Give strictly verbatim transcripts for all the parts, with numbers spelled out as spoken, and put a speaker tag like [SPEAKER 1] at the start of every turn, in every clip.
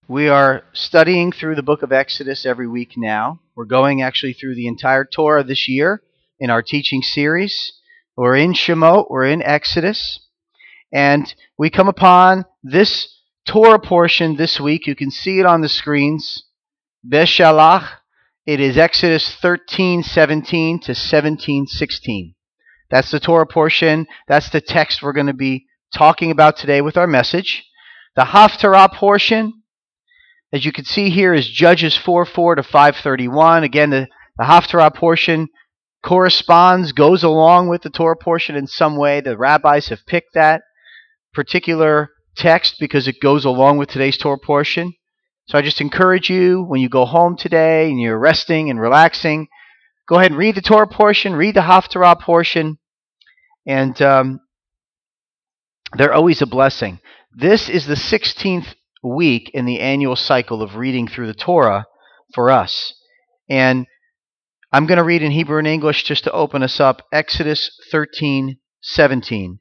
[SPEAKER 1] We are studying through the book of Exodus every week now. We're going actually through the entire Torah this year in our teaching series. We're in Shemot, we're in Exodus, and we come upon this Torah portion this week. You can see it on the screens. Beshalach. It is Exodus thirteen seventeen to seventeen sixteen. That's the Torah portion. That's the text we're going to be talking about today with our message. The Haftarah portion, as you can see here, is Judges four four to five thirty-one. Again, the, the Haftarah portion corresponds, goes along with the Torah portion in some way. The rabbis have picked that particular text because it goes along with today's Torah portion. So I just encourage you, when you go home today and you're resting and relaxing, go ahead and read the Torah portion, read the Haftarah portion, and um, they're always a blessing. This is the sixteenth week in the annual cycle of reading through the Torah for us. And I'm going to read in Hebrew and English just to open us up. Exodus thirteen seventeen.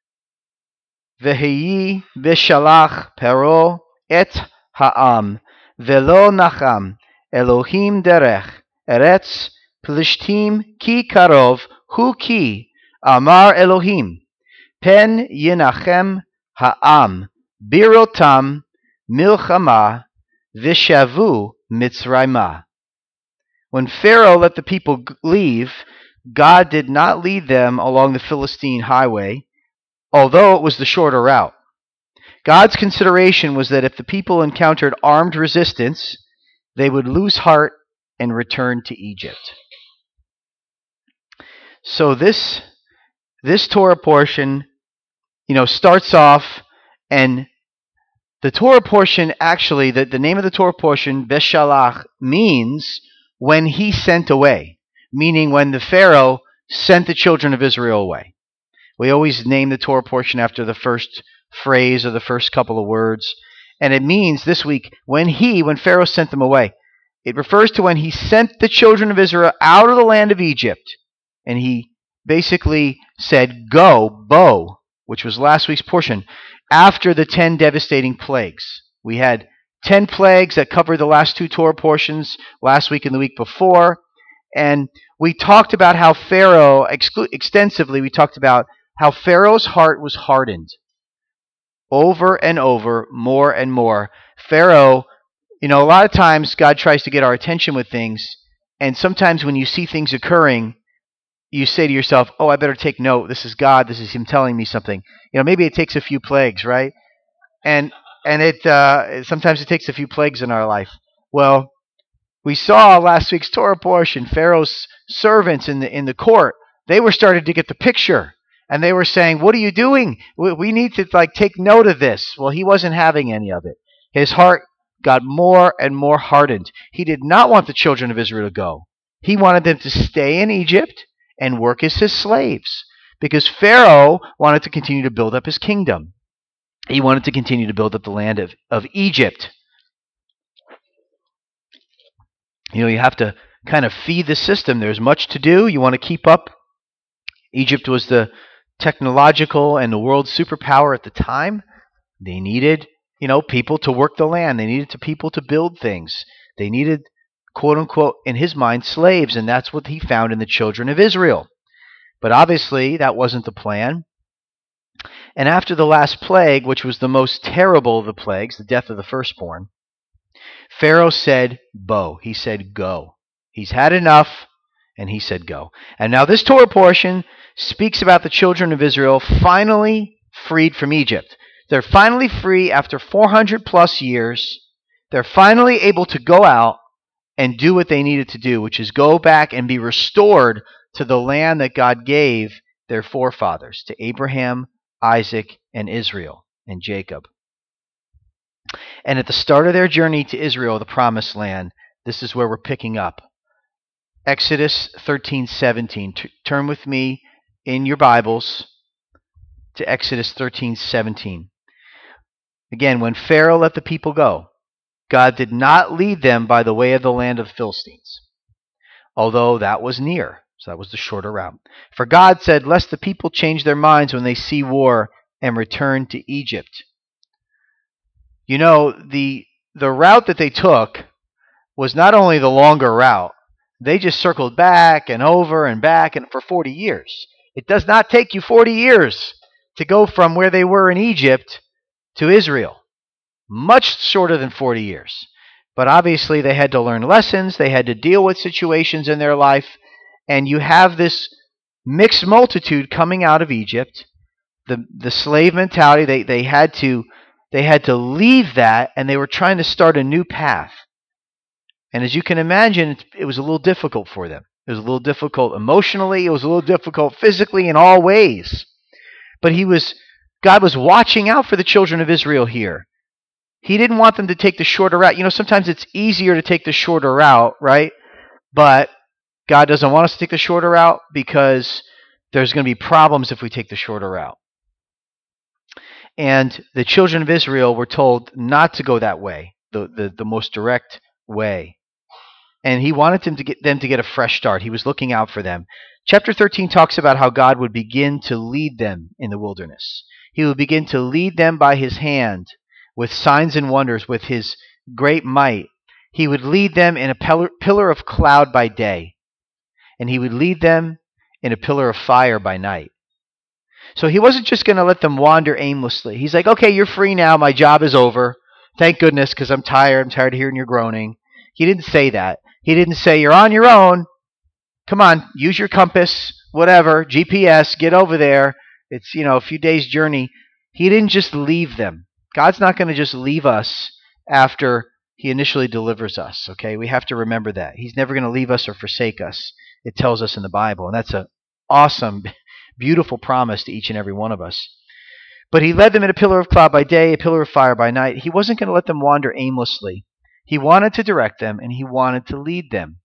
[SPEAKER 1] Vehi bishalach Pero et ha'am velo nacham Elohim derech eretz plishtim ki karov hu ki amar Elohim pen yinachem ha'am birotam milchama vishavu mitzrayma. When Pharaoh let the people leave, God did not lead them along the Philistine highway, although it was the shorter route. God's consideration was that if the people encountered armed resistance, they would lose heart and return to Egypt. So this this Torah portion, you know, starts off, and the Torah portion, actually, the, the name of the Torah portion, Beshalach, means when he sent away, meaning when the Pharaoh sent the children of Israel away. We always name the Torah portion after the first phrase or the first couple of words. And it means this week, when he, when Pharaoh sent them away. It refers to when he sent the children of Israel out of the land of Egypt. And he basically said, go, bo, which was last week's portion, after the ten devastating plagues. We had ten plagues that covered the last two Torah portions last week and the week before. And we talked about how Pharaoh, exclu- extensively, we talked about how Pharaoh's heart was hardened. Over and over, more and more. Pharaoh, you know, a lot of times God tries to get our attention with things. And sometimes when you see things occurring, you say to yourself, oh, I better take note. This is God. This is him telling me something. You know, maybe it takes a few plagues, right? And and it uh, sometimes it takes a few plagues in our life. Well, we saw last week's Torah portion, Pharaoh's servants in the in the court, they were starting to get the picture. And they were saying, what are you doing? We, we need to like take note of this. Well, he wasn't having any of it. His heart got more and more hardened. He did not want the children of Israel to go. He wanted them to stay in Egypt and work as his slaves, because Pharaoh wanted to continue to build up his kingdom. He wanted to continue to build up the land of, of Egypt. You know, you have to kind of feed the system. There's much to do. You want to keep up. Egypt was the technological and the world superpower at the time. They needed, you know, people to work the land. They needed to people to build things. They needed, quote unquote, in his mind, slaves, and that's what he found in the children of Israel. But obviously, that wasn't the plan. And after the last plague, which was the most terrible of the plagues, the death of the firstborn, Pharaoh said, bo. He said, go. He's had enough, and he said, go. And now this Torah portion speaks about the children of Israel finally freed from Egypt. They're finally free after four hundred plus years. They're finally able to go out and do what they needed to do, which is go back and be restored to the land that God gave their forefathers, to Abraham, Isaac, and Israel, and Jacob. And at the start of their journey to Israel, the promised land, this is where we're picking up. Exodus thirteen seventeen. T- turn with me in your Bibles to Exodus thirteen seventeen. Again, when Pharaoh let the people go, God did not lead them by the way of the land of the Philistines, although that was near. So that was the shorter route. For God said, lest the people change their minds when they see war and return to Egypt. You know, the the route that they took was not only the longer route, they just circled back and over and back and for forty years. It does not take you forty years to go from where they were in Egypt to Israel. Much shorter than forty years. But obviously they had to learn lessons, they had to deal with situations in their life, and you have this mixed multitude coming out of Egypt. The the slave mentality, they, they had to they had to leave that, and they were trying to start a new path. And as you can imagine, it, it was a little difficult for them. It was a little difficult emotionally, it was a little difficult physically in all ways. But he was God was watching out for the children of Israel here. He didn't want them to take the shorter route. You know, sometimes it's easier to take the shorter route, right? But God doesn't want us to take the shorter route because there's going to be problems if we take the shorter route. And the children of Israel were told not to go that way, the, the, the most direct way. And he wanted them to get them to get a fresh start. He was looking out for them. Chapter thirteen talks about how God would begin to lead them in the wilderness. He would begin to lead them by his hand with signs and wonders, with his great might. He would lead them in a pillar, pillar of cloud by day, and he would lead them in a pillar of fire by night. So he wasn't just going to let them wander aimlessly. He's like, okay, you're free now. My job is over. Thank goodness, because I'm tired. I'm tired of hearing your groaning. He didn't say that. He didn't say, you're on your own. Come on, use your compass, whatever, G P S, get over there. It's, you know, a few days' journey. He didn't just leave them. God's not going to just leave us after he initially delivers us, okay? We have to remember that. He's never going to leave us or forsake us. It tells us in the Bible, and that's an awesome, beautiful promise to each and every one of us. But he led them in a pillar of cloud by day, a pillar of fire by night. He wasn't going to let them wander aimlessly. He wanted to direct them, and he wanted to lead them.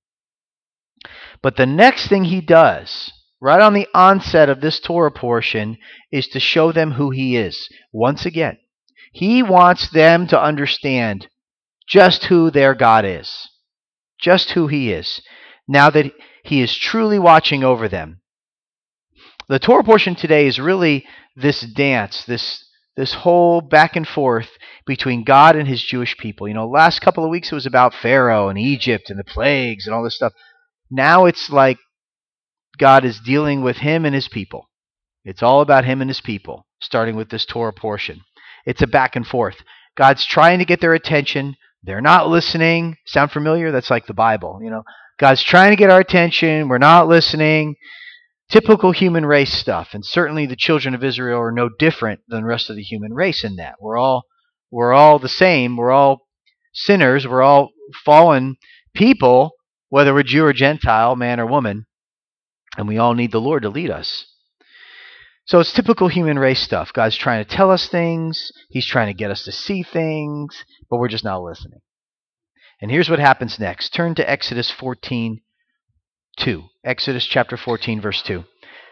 [SPEAKER 1] But the next thing he does, right on the onset of this Torah portion, is to show them who he is. Once again, he wants them to understand just who their God is, just who he is, now that he is truly watching over them. The Torah portion today is really this dance, this this whole back and forth between God and his Jewish people. You know, last couple of weeks it was about Pharaoh and Egypt and the plagues and all this stuff. Now it's like God is dealing with him and his people. It's all about him and his people, starting with this Torah portion. It's a back and forth. God's trying to get their attention. They're not listening. Sound familiar? That's like the Bible, you know. God's trying to get our attention. We're not listening. Typical human race stuff. And certainly the children of Israel are no different than the rest of the human race in that. We're all we're all the same. We're all sinners. We're all fallen people, whether we're Jew or Gentile, man or woman. And we all need the Lord to lead us. So it's typical human race stuff. God's trying to tell us things. He's trying to get us to see things, but we're just not listening. And here's what happens next. Turn to Exodus fourteen two. Exodus chapter fourteen, verse two.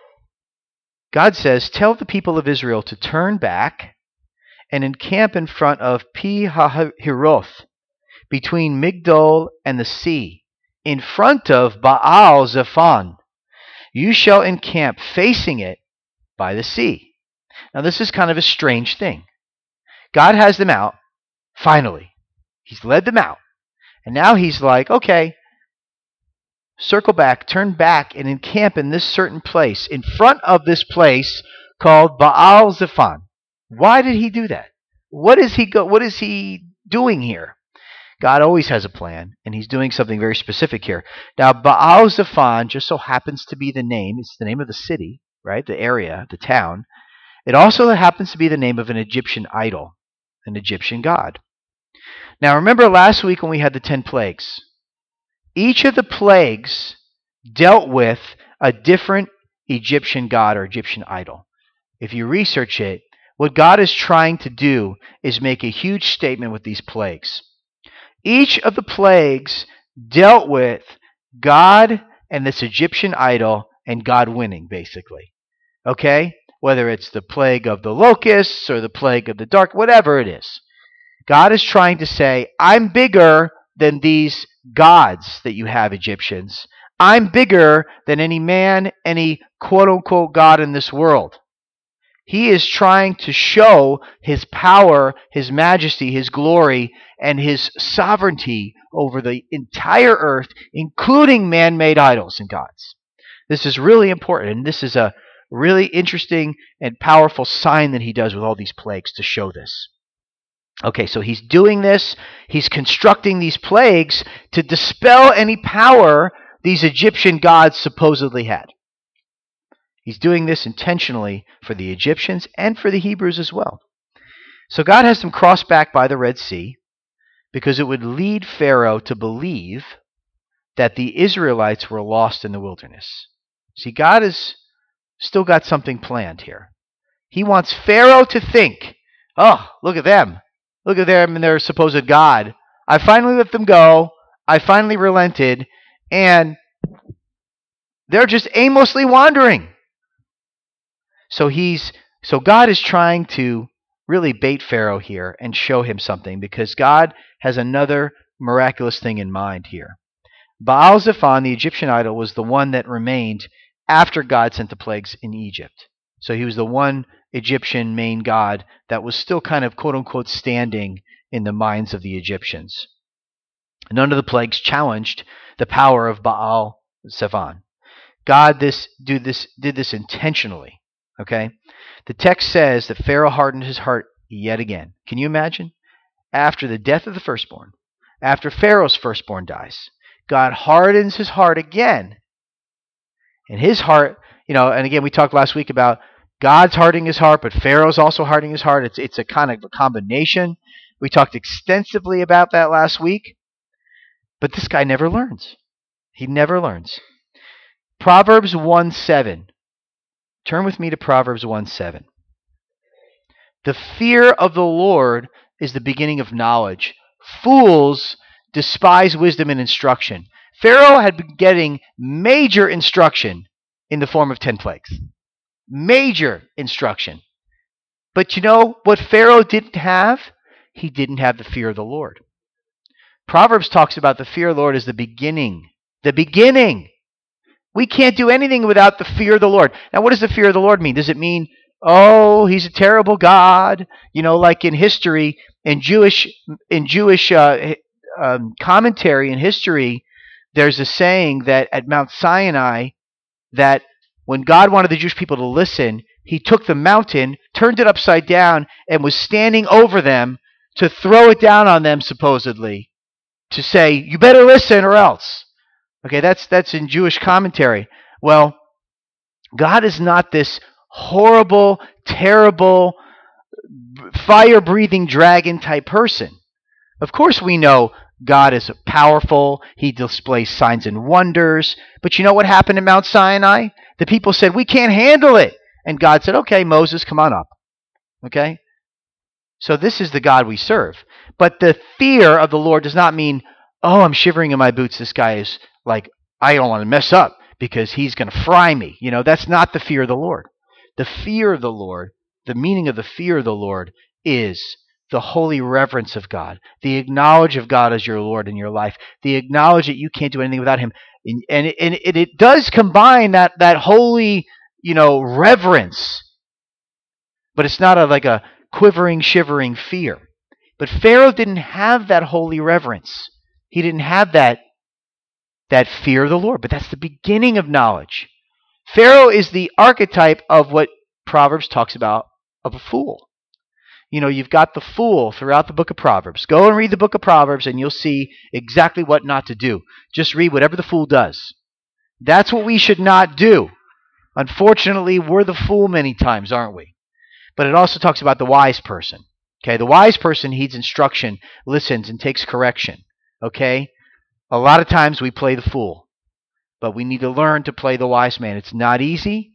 [SPEAKER 1] God says, tell the people of Israel to turn back and encamp in front of Pi-hahiroth, between Migdol and the sea, in front of Baal Zephon. You shall encamp facing it by the sea. Now this is kind of a strange thing. God has them out, finally. He's led them out. And now he's like, okay, circle back, turn back, and encamp in this certain place, in front of this place called Baal Zephon. Why did he do that? What is he go? What is he doing here? God always has a plan, and he's doing something very specific here. Now, Baal Zephon just so happens to be the name. It's the name of the city, right? The area, the town. It also happens to be the name of an Egyptian idol, an Egyptian god. Now, remember last week when we had the ten plagues? Each of the plagues dealt with a different Egyptian god or Egyptian idol. If you research it, what God is trying to do is make a huge statement with these plagues. Each of the plagues dealt with God and this Egyptian idol and God winning, basically. Okay? Whether it's the plague of the locusts or the plague of the dark, whatever it is. God is trying to say, I'm bigger than these gods that you have, Egyptians. I'm bigger than any man, any quote-unquote God in this world. He is trying to show his power, his majesty, his glory, and his sovereignty over the entire earth, including man-made idols and gods. This is really important, and this is a really interesting and powerful sign that he does with all these plagues to show this. Okay, so he's doing this. He's constructing these plagues to dispel any power these Egyptian gods supposedly had. He's doing this intentionally for the Egyptians and for the Hebrews as well. So God has them cross back by the Red Sea because it would lead Pharaoh to believe that the Israelites were lost in the wilderness. See, God has still got something planned here. He wants Pharaoh to think, oh, look at them. Look at them and their supposed God. I finally let them go. I finally relented. And they're just aimlessly wandering. So he's so God is trying to really bait Pharaoh here and show him something, because God has another miraculous thing in mind here. Baal-zephon, the Egyptian idol, was the one that remained after God sent the plagues in Egypt. So he was the one Egyptian main god that was still kind of quote-unquote standing in the minds of the Egyptians. None of the plagues challenged the power of Baal-zephon. God this, do this, did this intentionally. Okay? The text says that Pharaoh hardened his heart yet again. Can you imagine? After the death of the firstborn, after Pharaoh's firstborn dies, God hardens his heart again. And his heart, you know, and again, we talked last week about God's hardening his heart, but Pharaoh's also hardening his heart. It's, it's a kind of a combination. We talked extensively about that last week. But this guy never learns. He never learns. Proverbs one seven. Turn with me to Proverbs one seven. The fear of the Lord is the beginning of knowledge. Fools despise wisdom and instruction. Pharaoh had been getting major instruction in the form of ten plagues. Major instruction. But you know what Pharaoh didn't have? He didn't have the fear of the Lord. Proverbs talks about the fear of the Lord as the beginning. The beginning. We can't do anything without the fear of the Lord. Now, what does the fear of the Lord mean? Does it mean, oh, he's a terrible God? You know, like in history, in Jewish, in Jewish uh, um, commentary in history, there's a saying that at Mount Sinai, that when God wanted the Jewish people to listen, he took the mountain, turned it upside down, and was standing over them to throw it down on them, supposedly, to say, you better listen or else. Okay, that's that's in Jewish commentary. Well, God is not this horrible, terrible, fire-breathing dragon type person. Of course we know God is powerful. He displays signs and wonders. But you know what happened at Mount Sinai? The people said, we can't handle it. And God said, okay, Moses, come on up. Okay? So this is the God we serve. But the fear of the Lord does not mean, oh, I'm shivering in my boots. This guy is like, I don't want to mess up because he's going to fry me. You know, that's not the fear of the Lord. The fear of the Lord, the meaning of the fear of the Lord is the holy reverence of God, the acknowledge of God as your Lord in your life, the acknowledge that you can't do anything without him. And, and, it, and it, it does combine that, that holy, you know, reverence, but it's not a, like a quivering, shivering fear. But Pharaoh didn't have that holy reverence. He didn't have that, that fear of the Lord, but that's the beginning of knowledge. Pharaoh is the archetype of what Proverbs talks about of a fool. You know, you've got the fool throughout the book of Proverbs. Go and read the book of Proverbs and you'll see exactly what not to do. Just read whatever the fool does. That's what we should not do. Unfortunately, we're the fool many times, aren't we? But it also talks about the wise person. Okay, the wise person heeds instruction, listens, and takes correction. Okay? A lot of times we play the fool, but we need to learn to play the wise man. It's not easy,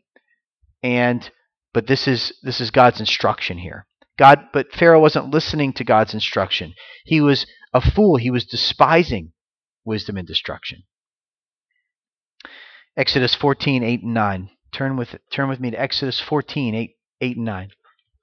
[SPEAKER 1] and but this is this is God's instruction here. God, but Pharaoh wasn't listening to God's instruction. He was a fool. He was despising wisdom and destruction. Exodus fourteen, eight and nine. Turn with turn with me to Exodus fourteen, eight, eight and nine.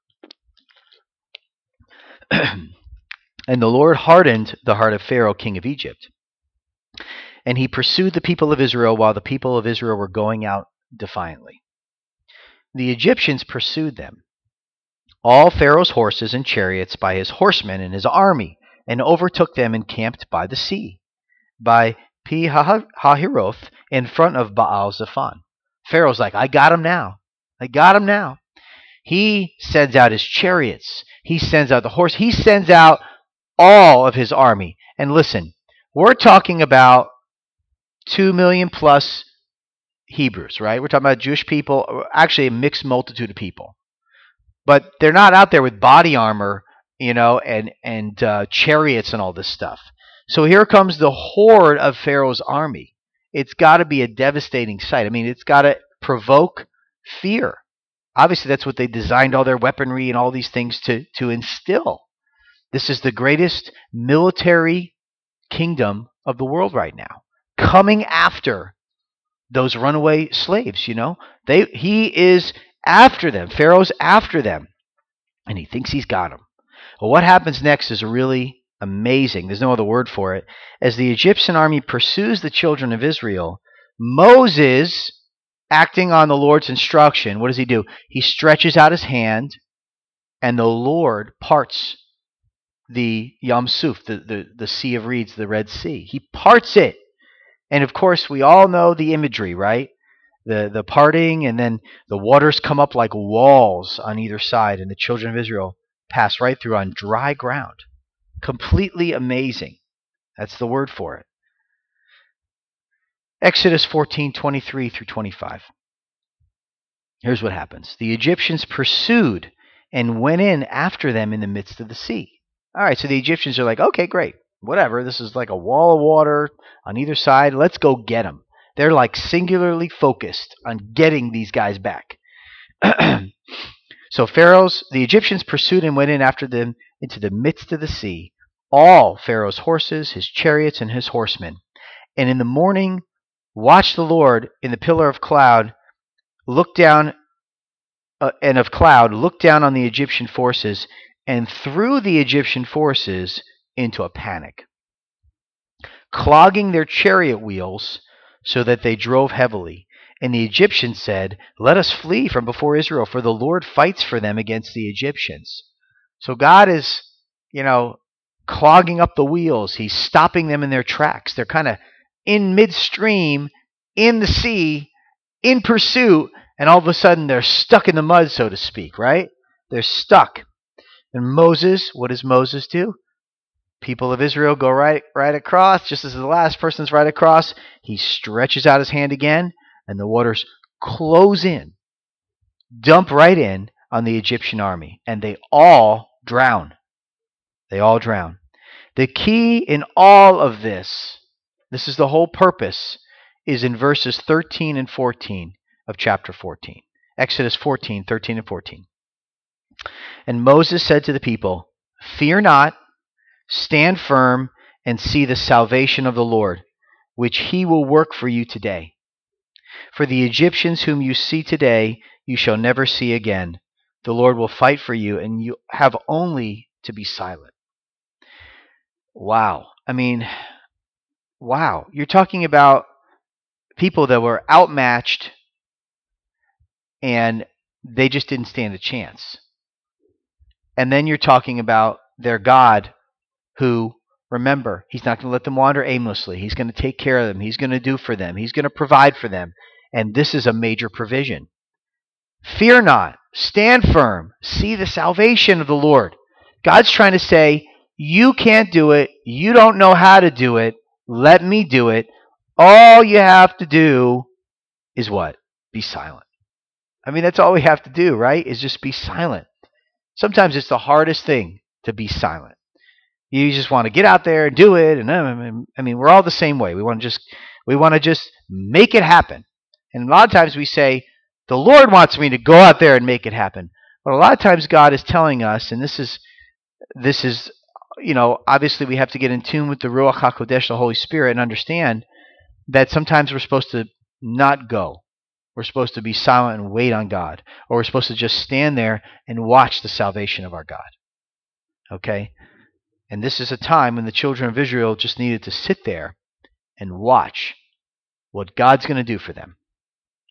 [SPEAKER 1] And the Lord hardened the heart of Pharaoh, king of Egypt, and he pursued the people of Israel while the people of Israel were going out defiantly. The Egyptians pursued them. all Pharaoh's horses and chariots by his horsemen and his army, and overtook them encamped by the sea, by Pi Hahiroth, in front of Baal Zephon. Pharaoh's like, I got him now. I got him now. He sends out his chariots. He sends out the horse. He sends out all of his army. And listen, we're talking about two million plus Hebrews, right? We're talking about Jewish people, actually a mixed multitude of people. But they're not out there with body armor, you know, and, and uh, chariots and all this stuff. So here comes the horde of Pharaoh's army. It's got to be a devastating sight. I mean, it's got to provoke fear. Obviously, that's what they designed all their weaponry and all these things to, to instill. This is the greatest military kingdom of the world right now, coming after those runaway slaves, you know. They he is after them. Pharaoh's after them, and he thinks he's got them. Well, what happens next is really amazing. There's no other word for it. As the Egyptian army pursues the children of Israel, Moses, acting on the Lord's instruction, what does he do? He stretches out his hand, and the Lord parts the Yam Suf, the, the, the Sea of Reeds, the Red Sea. He parts it. And of course, we all know the imagery, right? The, the parting, and then the waters come up like walls on either side, and the children of Israel pass right through on dry ground. Completely amazing. That's the word for it. Exodus fourteen, twenty-three through twenty-five. Here's what happens. The Egyptians pursued and went in after them in the midst of the sea. All right, so the Egyptians are like, okay, great. Whatever. This is like a wall of water on either side. Let's go get them. They're like singularly focused on getting these guys back. So Pharaoh's, the Egyptians pursued and went in after them into the midst of the sea, all Pharaoh's horses, his chariots, and his horsemen. And in the morning watched the Lord in the pillar of cloud, looked down, uh, and of cloud, looked down on the Egyptian forces, and threw the Egyptian forces into a panic, clogging their chariot wheels so that they drove heavily. And the Egyptians said, let us flee from before Israel, for the Lord fights for them against the Egyptians. So God is, you know, clogging up the wheels. He's stopping them in their tracks. They're kind of in midstream, in the sea, in pursuit, and all of a sudden they're stuck in the mud, so to speak, right? They're stuck. And Moses, what does Moses do? People of Israel go right, right across, just as the last person's right across. He stretches out his hand again, and the waters close in, dump right in on the Egyptian army, and they all drown. They all drown. The key in all of this, this is the whole purpose, is in verses thirteen and fourteen of chapter fourteen. Exodus fourteen, thirteen and fourteen. And Moses said to the people, fear not, stand firm, and see the salvation of the Lord, which he will work for you today. For the Egyptians whom you see today, you shall never see again. The Lord will fight for you, and you have only to be silent. Wow. I mean, wow. You're talking about people that were outmatched, and they just didn't stand a chance. And then you're talking about their God who, remember, he's not going to let them wander aimlessly. He's going to take care of them. He's going to do for them. He's going to provide for them. And this is a major provision. Fear not. Stand firm. See the salvation of the Lord. God's trying to say, you can't do it. You don't know how to do it. Let me do it. All you have to do is what? Be silent. I mean, that's all we have to do, right? Is just be silent. Sometimes it's the hardest thing to be silent. You just want to get out there and do it. And I mean, we're all the same way. We want to just, we want to just make it happen. And a lot of times we say, the Lord wants me to go out there and make it happen. But a lot of times God is telling us, and this is, this is, you know, obviously we have to get in tune with the Ruach HaKodesh, the Holy Spirit, and understand that sometimes we're supposed to not go. We're supposed to be silent and wait on God. Or we're supposed to just stand there and watch the salvation of our God. Okay? And this is a time when the children of Israel just needed to sit there and watch what God's going to do for them.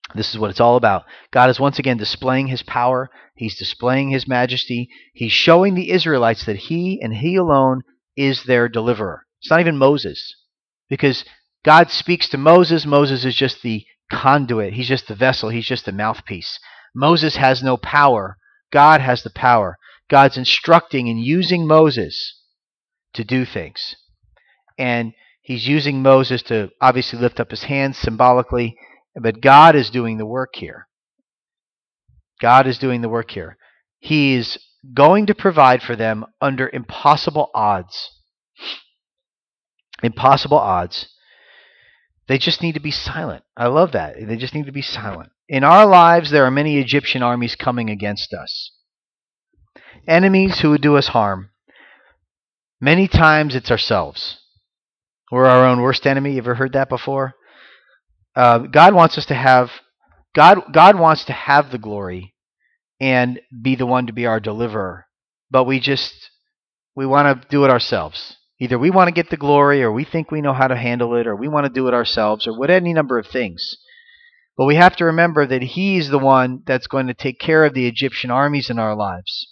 [SPEAKER 1] This is what it's all about. God is once again displaying his power. He's displaying his majesty. He's showing the Israelites that he and he alone is their deliverer. It's not even Moses, because God speaks to Moses. Moses is just the conduit. He's just the vessel. He's just the mouthpiece. Moses has no power. God has the power. God's instructing and using Moses to do things. And he's using Moses to obviously lift up his hands symbolically, but God is doing the work here. God is doing the work here. He is going to provide for them under impossible odds. Impossible odds. They just need to be silent. I love that. They just need to be silent. In our lives, there are many Egyptian armies coming against us. Enemies who would do us harm. Many times it's ourselves. We're our own worst enemy. You ever heard that before? Uh, God wants us to have God. God wants to have the glory and be the one to be our deliverer. But we just we want to do it ourselves. Either we want to get the glory, or we think we know how to handle it, or we want to do it ourselves, or what any number of things. But we have to remember that He's the one that's going to take care of the Egyptian armies in our lives.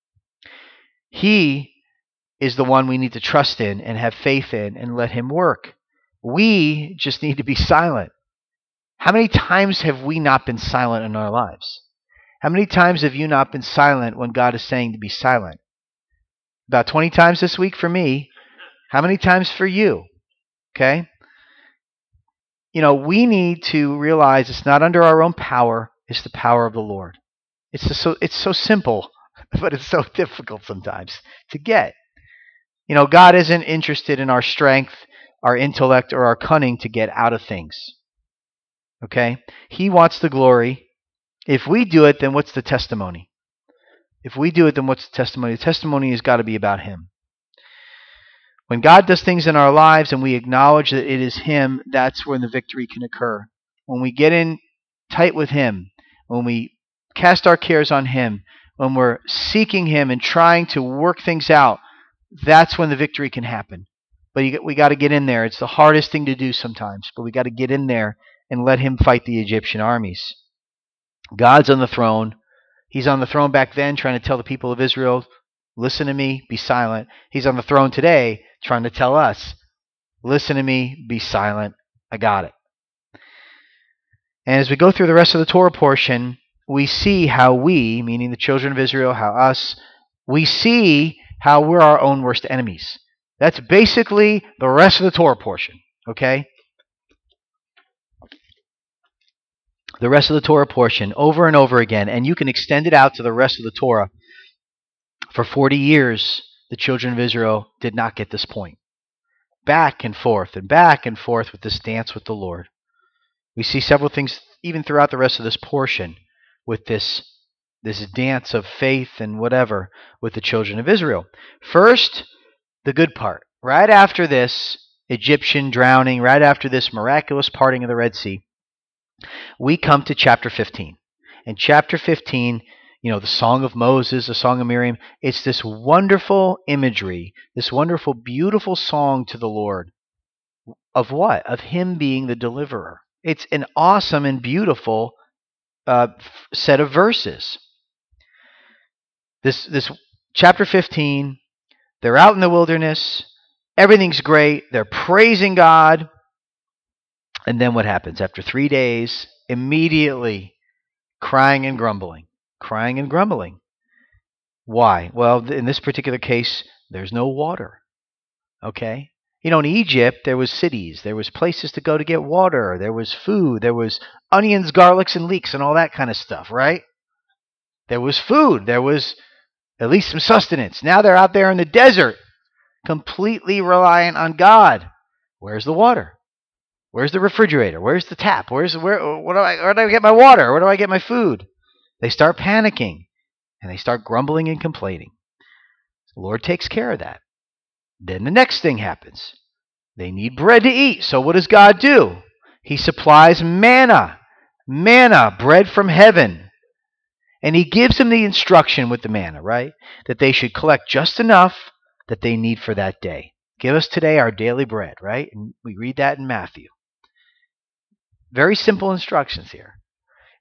[SPEAKER 1] He is the one we need to trust in and have faith in and let Him work. We just need to be silent. How many times have we not been silent in our lives? How many times have you not been silent when God is saying to be silent? About twenty times this week for me. How many times for you? Okay? You know, we need to realize it's not under our own power, it's the power of the Lord. It's just so it's so simple, but it's so difficult sometimes to get. You know, God isn't interested in our strength, our intellect, or our cunning to get out of things. Okay? He wants the glory. If we do it, then what's the testimony? If we do it, then what's the testimony? The testimony has got to be about Him. When God does things in our lives and we acknowledge that it is Him, that's when the victory can occur. When we get in tight with Him, when we cast our cares on Him, when we're seeking Him and trying to work things out, that's when the victory can happen. But you, we got to get in there. It's the hardest thing to do sometimes, but we got to get in there and let Him fight the Egyptian armies. God's on the throne. He's on the throne back then trying to tell the people of Israel, listen to me, be silent. He's on the throne today trying to tell us, listen to me, be silent. I got it. And as we go through the rest of the Torah portion, we see how we, meaning the children of Israel, how us, we see how we're our own worst enemies. That's basically the rest of the Torah portion, okay? The rest of the Torah portion over and over again, and you can extend it out to the rest of the Torah. For forty years, the children of Israel did not get this point. Back and forth and back and forth with this dance with the Lord. We see several things even throughout the rest of this portion with this, this dance of faith and whatever with the children of Israel. First, the good part. Right after this Egyptian drowning, right after this miraculous parting of the Red Sea, we come to chapter fifteen. And chapter fifteen, you know, the Song of Moses, the Song of Miriam, it's this wonderful imagery, this wonderful, beautiful song to the Lord. Of what? Of Him being the deliverer. It's an awesome and beautiful uh, set of verses. This, this chapter fifteen, they're out in the wilderness. Everything's great. They're praising God. And then what happens? After three days, immediately crying and grumbling. Crying and grumbling. Why? Well, in this particular case, there's no water. Okay? You know, in Egypt, there was cities. There was places to go to get water. There was food. There was onions, garlics, and leeks and all that kind of stuff, right? There was food. There was at least some sustenance. Now they're out there in the desert, completely reliant on God. Where's the water? Where's the refrigerator? Where's the tap? Where's where? What do I? Where do I get my water? Where do I get my food? They start panicking, and they start grumbling and complaining. The Lord takes care of that. Then the next thing happens. They need bread to eat. So what does God do? He supplies manna, manna, bread from heaven. And He gives them the instruction with the manna, right? That they should collect just enough that they need for that day. Give us today our daily bread, right? And we read that in Matthew. Very simple instructions here.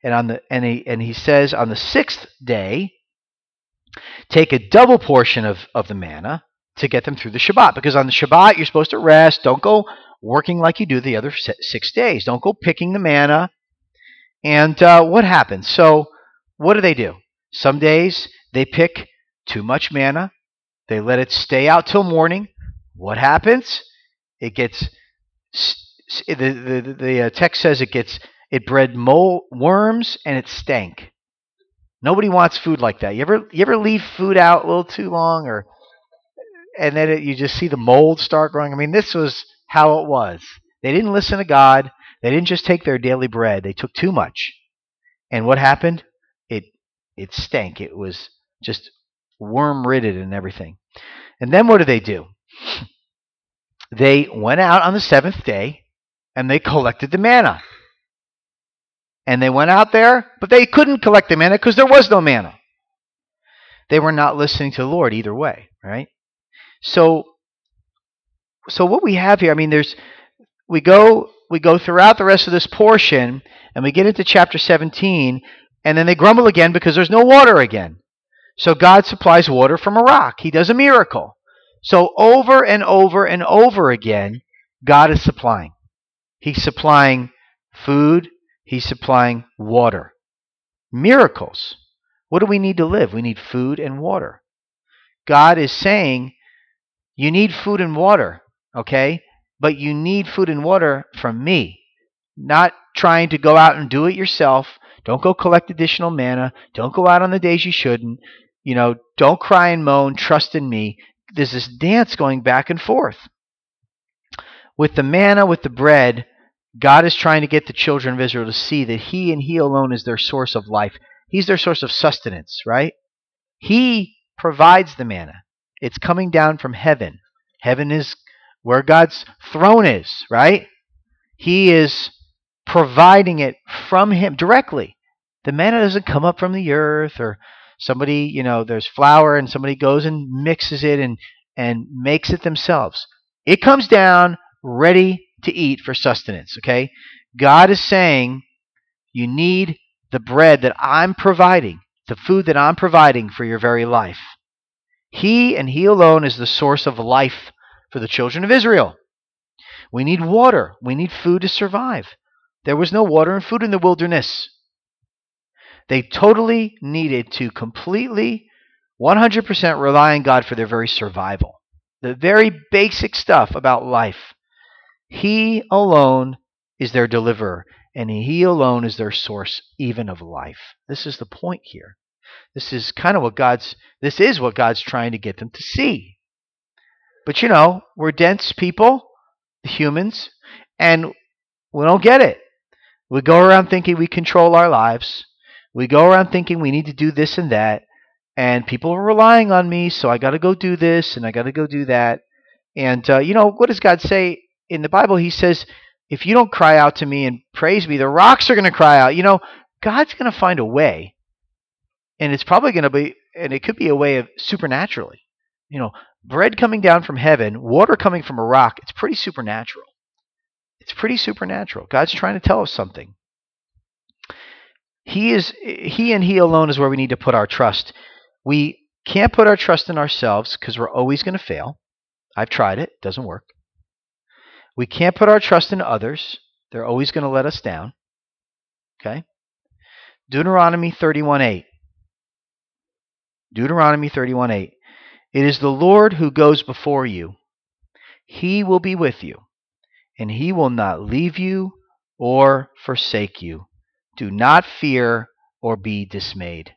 [SPEAKER 1] And on the and he and he says on the sixth day, take a double portion of, of the manna to get them through the Shabbat. Because on the Shabbat, you're supposed to rest. Don't go working like you do the other six days. Don't go picking the manna. And uh, what happens? So what do they do? Some days they pick too much manna. They let it stay out till morning. What happens? It gets, the, the, the text says it gets, it bred mole, worms and it stank. Nobody wants food like that. You ever you ever leave food out a little too long, or and then it, you just see the mold start growing? I mean, this was how it was. They didn't listen to God. They didn't just take their daily bread. They took too much. And what happened? It it stank. It was just worm-ridden and everything. And then what did they do? They went out on the seventh day and they collected the manna. And they went out there, but they couldn't collect the manna because there was no manna. They were not listening to the Lord either way, right? So, so what we have here, I mean, there's we go we go throughout the rest of this portion, and we get into chapter seventeen, and then they grumble again because there's no water again. So God supplies water from a rock. He does a miracle. So over and over and over again, God is supplying. He's supplying food. He's supplying water. Miracles. What do we need to live? We need food and water. God is saying, you need food and water, okay? But you need food and water from me. Not trying to go out and do it yourself. Don't go collect additional manna. Don't go out on the days you shouldn't. You know, don't cry and moan. Trust in me. There's this dance going back and forth. With the manna, with the bread, God is trying to get the children of Israel to see that He and He alone is their source of life. He's their source of sustenance, right? He provides the manna. It's coming down from heaven. Heaven is where God's throne is, right? He is providing it from Him directly. The manna doesn't come up from the earth, or somebody, you know, there's flour and somebody goes and mixes it and, and makes it themselves. It comes down ready to eat for sustenance, okay? God is saying, you need the bread that I'm providing, the food that I'm providing for your very life. He and He alone is the source of life for the children of Israel. We need water. We need food to survive. There was no water and food in the wilderness. They totally needed to completely, one hundred percent rely on God for their very survival. The very basic stuff about life. He alone is their deliverer, and He alone is their source even of life. This is the point here. This is kind of what God's, this is what God's trying to get them to see. But you know, we're dense people, humans, and we don't get it. We go around thinking we control our lives. We go around thinking we need to do this and that, and people are relying on me, so I got to go do this, and I got to go do that. And, uh, you know, what does God say? In the Bible, He says, if you don't cry out to me and praise me, the rocks are going to cry out. You know, God's going to find a way. And it's probably going to be, and it could be a way of supernaturally. You know, bread coming down from heaven, water coming from a rock, it's pretty supernatural. It's pretty supernatural. God's trying to tell us something. He is, He and He alone is where we need to put our trust. We can't put our trust in ourselves because we're always going to fail. I've tried it. It doesn't work. We can't put our trust in others. They're always going to let us down. Okay? Deuteronomy thirty-one eight. Deuteronomy thirty-one eight. It is the Lord who goes before you. He will be with you, and He will not leave you or forsake you. Do not fear or be dismayed.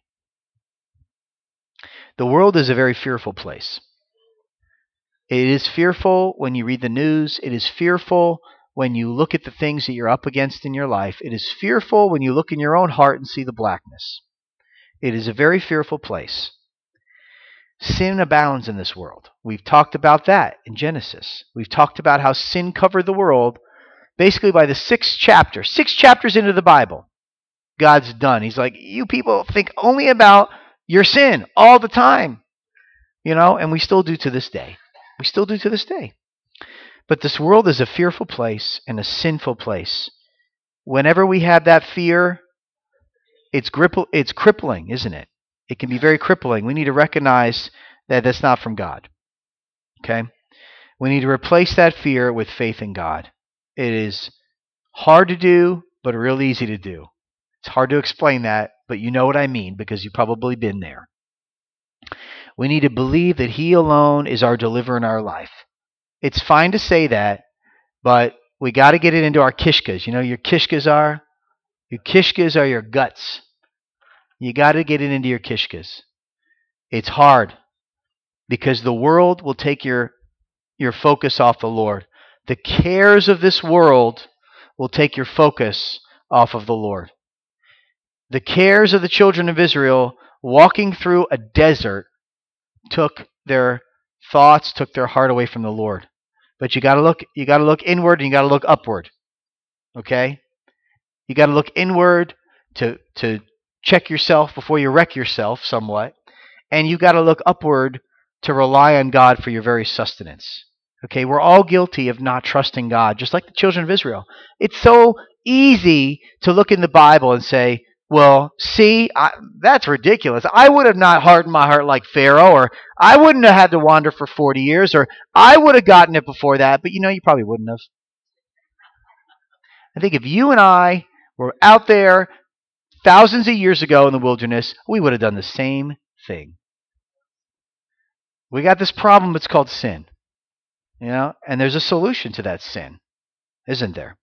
[SPEAKER 1] The world is a very fearful place. It is fearful when you read the news. It is fearful when you look at the things that you're up against in your life. It is fearful when you look in your own heart and see the blackness. It is a very fearful place. Sin abounds in this world. We've talked about that in Genesis. We've talked about how sin covered the world basically by the sixth chapter. Six chapters into the Bible, God's done. He's like, you people think only about your sin all the time. You know, and we still do to this day. We still do to this day. But this world is a fearful place and a sinful place. Whenever we have that fear, it's gripple, it's crippling, isn't it? It can be very crippling. We need to recognize that that's not from God. Okay? We need to replace that fear with faith in God. It is hard to do, but real easy to do. It's hard to explain that, but you know what I mean because you've probably been there. We need to believe that He alone is our deliverer in our life. It's fine to say that, but we got to get it into our kishkas. You know your kishkas are? Your kishkas are your guts. You got to get it into your kishkas. It's hard because the world will take your, your focus off the Lord. The cares of this world will take your focus off of the Lord. The cares of the children of Israel walking through a desert took their thoughts, took their heart away from the Lord. But you got to look you got to look inward and you got to look upward. Okay? You got to look inward to to check yourself before you wreck yourself somewhat, and you got to look upward to rely on God for your very sustenance. Okay? We're all guilty of not trusting God, just like the children of Israel. It's so easy to look in the Bible and say, well, see, I, that's ridiculous. I would have not hardened my heart like Pharaoh, or I wouldn't have had to wander for forty years, or I would have gotten it before that, but you know, you probably wouldn't have. I think if you and I were out there thousands of years ago in the wilderness, we would have done the same thing. We got this problem, it's called sin. You know, and there's a solution to that sin, isn't there?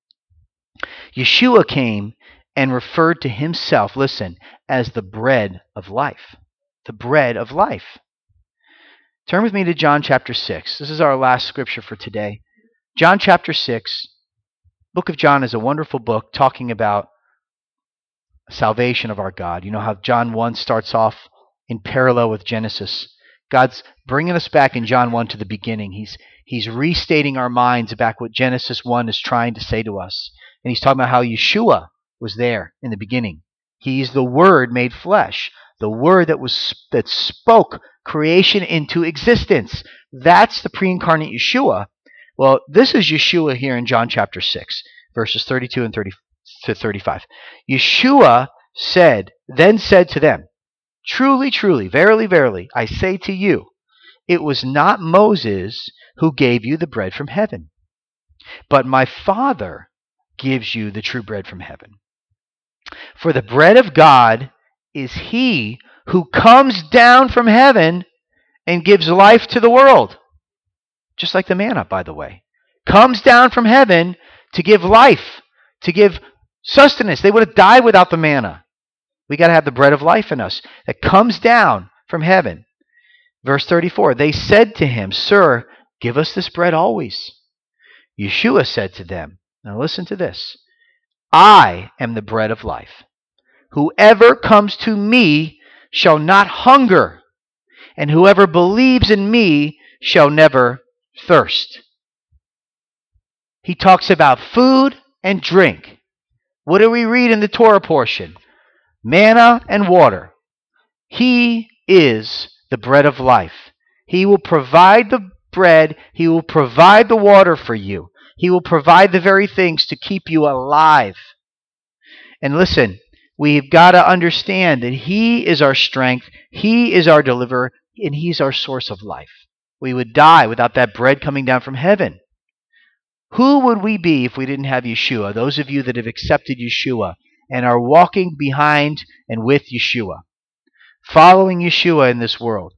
[SPEAKER 1] Yeshua came and referred to himself, listen, as the bread of life. The bread of life. Turn with me to John chapter six. This is our last scripture for today. John chapter six. Book of John is a wonderful book talking about salvation of our God. You know how John one starts off in parallel with Genesis. God's bringing us back in John one to the beginning. He's He's restating our minds back what Genesis one is trying to say to us. And he's talking about how Yeshua was there in the beginning. He's the Word made flesh. The Word that was that spoke creation into existence. That's the pre-incarnate Yeshua. Well, this is Yeshua here in John chapter six, verses thirty-two and thirty to thirty-five. Yeshua said, then said to them, truly, truly, verily, verily, I say to you, it was not Moses who gave you the bread from heaven, but my Father gives you the true bread from heaven. For the bread of God is he who comes down from heaven and gives life to the world. Just like the manna, by the way. Comes down from heaven to give life, to give sustenance. They would have died without the manna. We got to have the bread of life in us that comes down from heaven. Verse thirty-four, they said to him, Sir, give us this bread always. Yeshua said to them, now listen to this, I am the bread of life. Whoever comes to me shall not hunger, and whoever believes in me shall never thirst. He talks about food and drink. What do we read in the Torah portion? Manna and water. He is the bread of life. He will provide the bread. He will provide the water for you. He will provide the very things to keep you alive. And listen, we've got to understand that He is our strength. He is our deliverer, and He's our source of life. We would die without that bread coming down from heaven. Who would we be if we didn't have Yeshua? Those of you that have accepted Yeshua and are walking behind and with Yeshua, following Yeshua in this world,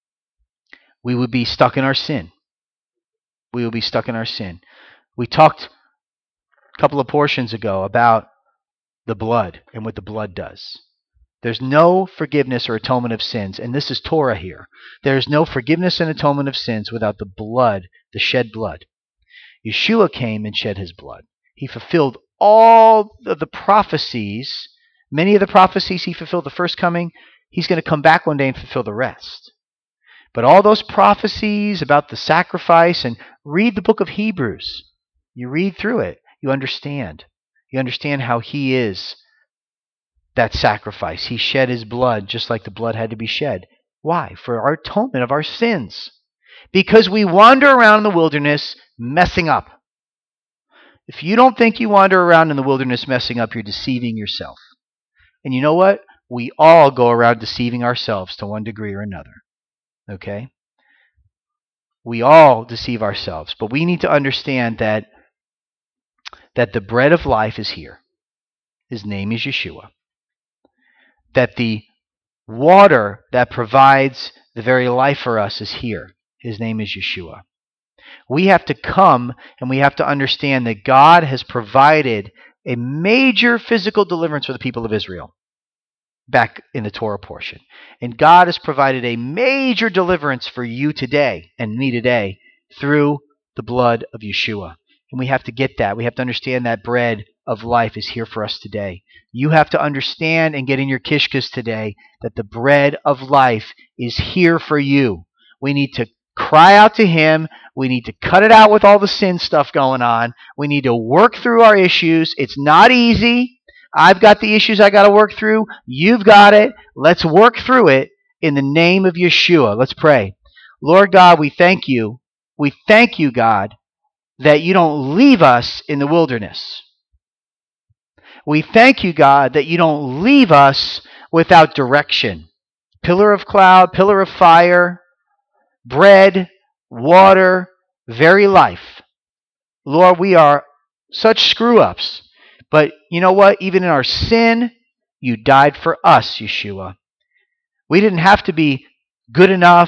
[SPEAKER 1] we would be stuck in our sin. We would be stuck in our sin. We talked a couple of portions ago about the blood and what the blood does. There's no forgiveness or atonement of sins, and this is Torah here. There is no forgiveness and atonement of sins without the blood, the shed blood. Yeshua came and shed his blood. He fulfilled all of the prophecies. Many of the prophecies he fulfilled the first coming. He's going to come back one day and fulfill the rest. But all those prophecies about the sacrifice, and read the book of Hebrews. You read through it. You understand. You understand how he is that sacrifice. He shed his blood just like the blood had to be shed. Why? For our atonement of our sins. Because we wander around in the wilderness messing up. If you don't think you wander around in the wilderness messing up, you're deceiving yourself. And you know what? We all go around deceiving ourselves to one degree or another. Okay? We all deceive ourselves. But we need to understand that, that the bread of life is here. His name is Yeshua. That the water that provides the very life for us is here. His name is Yeshua. We have to come and we have to understand that God has provided a major physical deliverance for the people of Israel back in the Torah portion. And God has provided a major deliverance for you today and me today through the blood of Yeshua. And we have to get that. We have to understand that bread of life is here for us today. You have to understand and get in your kishkas today that the bread of life is here for you. We need to cry out to Him. We need to cut it out with all the sin stuff going on. We need to work through our issues. It's not easy. I've got the issues I got to work through. You've got it. Let's work through it in the name of Yeshua. Let's pray. Lord God, we thank you. We thank you, God, that you don't leave us in the wilderness. We thank you, God, that you don't leave us without direction. Pillar of cloud, pillar of fire, bread, water, very life. Lord, we are such screw-ups. But you know what? Even in our sin, you died for us, Yeshua. We didn't have to be good enough.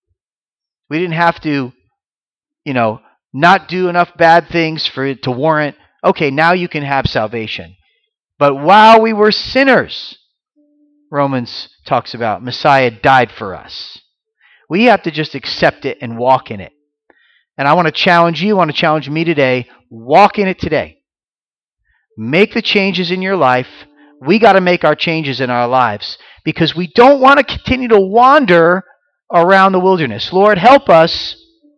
[SPEAKER 1] We didn't have to, you know, not do enough bad things for it to warrant, okay, now you can have salvation. But while we were sinners, Romans talks about, Messiah died for us. We have to just accept it and walk in it. And I want to challenge you, I want to challenge me today, walk in it today. Make the changes in your life. We got to make our changes in our lives because we don't want to continue to wander around the wilderness. Lord, help us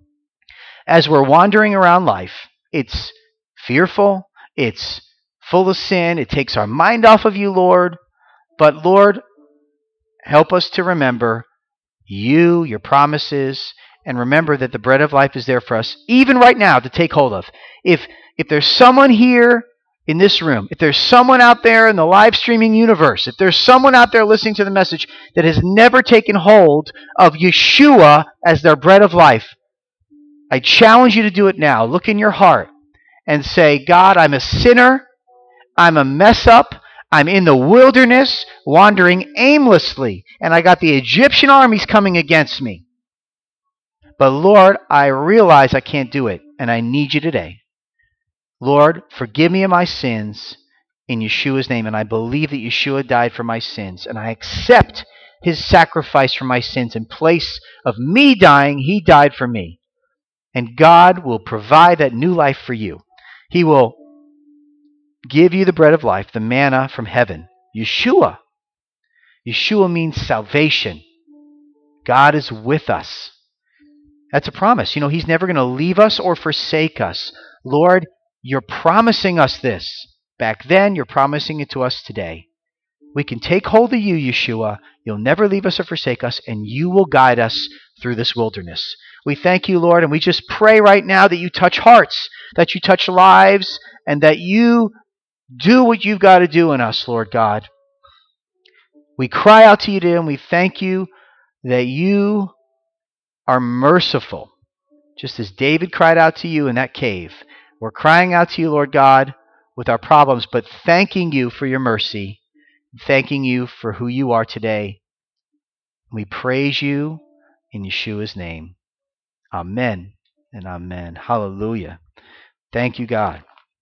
[SPEAKER 1] as we're wandering around life. It's fearful. It's full of sin. It takes our mind off of you, Lord. But Lord, help us to remember you, your promises, and remember that the bread of life is there for us, even right now, to take hold of. If if there's someone here in this room, if there's someone out there in the live streaming universe, if there's someone out there listening to the message that has never taken hold of Yeshua as their bread of life, I challenge you to do it now. Look in your heart and say, God, I'm a sinner. I'm a mess up. I'm in the wilderness, wandering aimlessly, and I got the Egyptian armies coming against me. But Lord, I realize I can't do it, and I need you today. Lord, forgive me of my sins in Yeshua's name, and I believe that Yeshua died for my sins, and I accept his sacrifice for my sins. In place of me dying, he died for me. And God will provide that new life for you. He will give you the bread of life, the manna from heaven. Yeshua. Yeshua means salvation. God is with us. That's a promise. You know, he's never going to leave us or forsake us. Lord, you're promising us this. Back then, you're promising it to us today. We can take hold of you, Yeshua. You'll never leave us or forsake us, and you will guide us through this wilderness. We thank you, Lord, and we just pray right now that you touch hearts, that you touch lives, and that you do what you've got to do in us, Lord God. We cry out to you today, and we thank you that you are merciful, just as David cried out to you in that cave. We're crying out to you, Lord God, with our problems, but thanking you for your mercy, thanking you for who you are today. We praise you in Yeshua's name. Amen and amen. Hallelujah. Thank you, God.